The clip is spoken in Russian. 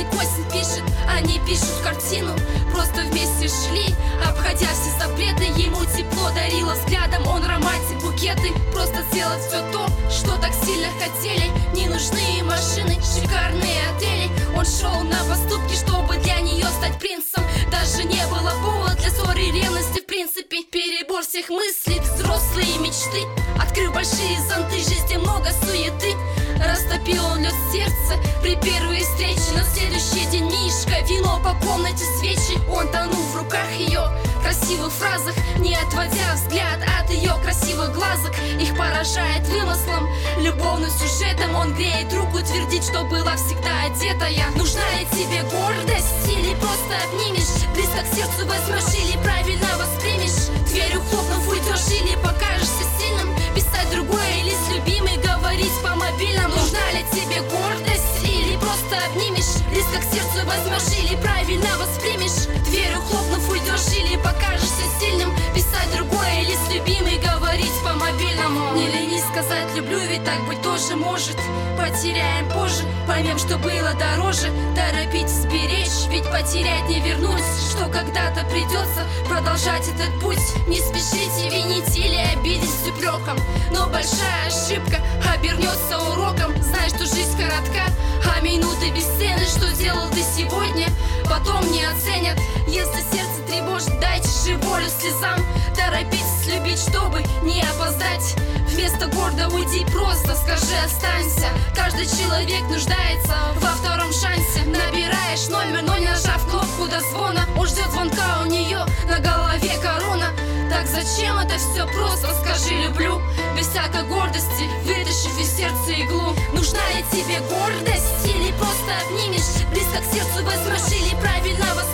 Снежный Косин пишет, они пишут картину. Просто вместе шли, обходя все запреты. Ему тепло дарило взглядом, он романтик, букеты. Просто сделать все то, что так сильно хотели. Не нужны машины, шикарные отели. Он шел на поступки, чтобы для нее стать принцем. Даже не было повода для ссоры и ревности в принципе. Перебор всех мыслей, взрослые мечты. Открыв большие зонты, жизни много суеты. Растопил он лед сердца при первой встрече. На следующий день Мишка, вино по комнате, свечи. Он тонул в руках ее красивых фразах, не отводя взгляд от ее красивых глазок. Их поражает вымыслом, любовным сюжетом. Он греет руку, твердит, что была всегда одетая. Нужна ли тебе гордость или просто обнимешь? Близко к сердцу возьмешь или правильно воспримешь? Дверью хлопнув уйдешь или покажешься сильным? Писать другое или с любимой говорить по мобильному? Нужна ли тебе гордость или просто обнимешь? Близко к сердцу возьмешь или правильно воспримешь? Дверью хлопнув уйдешь или покажешься сильным? Писать другое или с любимой говорить по мобильному? Не ленись сказать люблю, ведь так быть тоже может. Потеряем позже, поймем, что было дороже. Торопитесь беречь, ведь потерять не вернуть. Что когда-то придется продолжать этот путь. Не спешите винить или обидеть с упреком, но большая ошибка обернется уроком. Знай, что жизнь коротка, а минуты бесценны. Что делал ты сегодня, потом не оценят. Если сердце тревожит, дайте же волю слезам. Торопитесь любить, чтобы не опоздать. Вместо гордо уйди, просто скажи останься. Каждый человек нуждается во втором шансе. Набираешь номер, но не нажав кнопку до звона. Он ждет звонка, у нее на голове корона. Так зачем это все? Просто скажи люблю. Без всякой гордости, вытащив из сердца иглу. Нужна ли тебе гордость или просто обнимешь? Близко к сердцу возьмешь или правильно воспримешь?